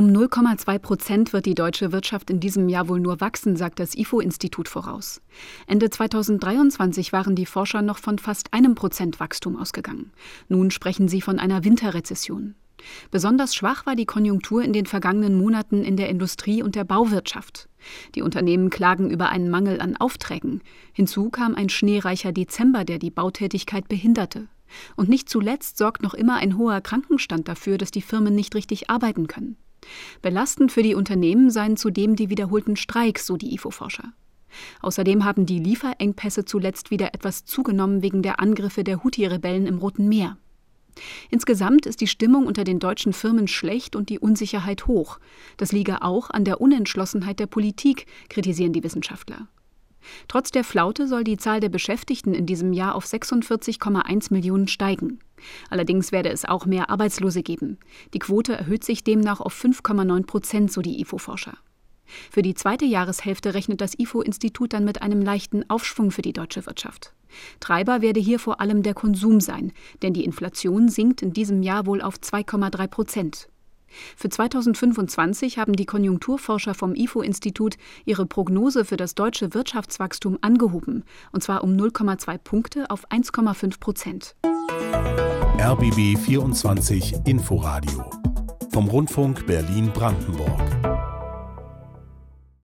Um 0,2% wird die deutsche Wirtschaft in diesem Jahr wohl nur wachsen, sagt das IFO-Institut voraus. Ende 2023 waren die Forscher noch von fast 1% Wachstum ausgegangen. Nun sprechen sie von einer Winterrezession. Besonders schwach war die Konjunktur in den vergangenen Monaten in der Industrie und der Bauwirtschaft. Die Unternehmen klagen über einen Mangel an Aufträgen. Hinzu kam ein schneereicher Dezember, der die Bautätigkeit behinderte. Und nicht zuletzt sorgt noch immer ein hoher Krankenstand dafür, dass die Firmen nicht richtig arbeiten können. Belastend für die Unternehmen seien zudem die wiederholten Streiks, so die IFO-Forscher. Außerdem haben die Lieferengpässe zuletzt wieder etwas zugenommen wegen der Angriffe der Houthi-Rebellen im Roten Meer. Insgesamt ist die Stimmung unter den deutschen Firmen schlecht und die Unsicherheit hoch. Das liege auch an der Unentschlossenheit der Politik, kritisieren die Wissenschaftler. Trotz der Flaute soll die Zahl der Beschäftigten in diesem Jahr auf 46,1 Millionen steigen. Allerdings werde es auch mehr Arbeitslose geben. Die Quote erhöht sich demnach auf 5,9%, so die IFO-Forscher. Für die zweite Jahreshälfte rechnet das IFO-Institut dann mit einem leichten Aufschwung für die deutsche Wirtschaft. Treiber werde hier vor allem der Konsum sein, denn die Inflation sinkt in diesem Jahr wohl auf 2,3%. Für 2025 haben die Konjunkturforscher vom IFO-Institut ihre Prognose für das deutsche Wirtschaftswachstum angehoben, und zwar um 0,2 Punkte auf 1,5%. RBB 24 Inforadio vom Rundfunk Berlin-Brandenburg.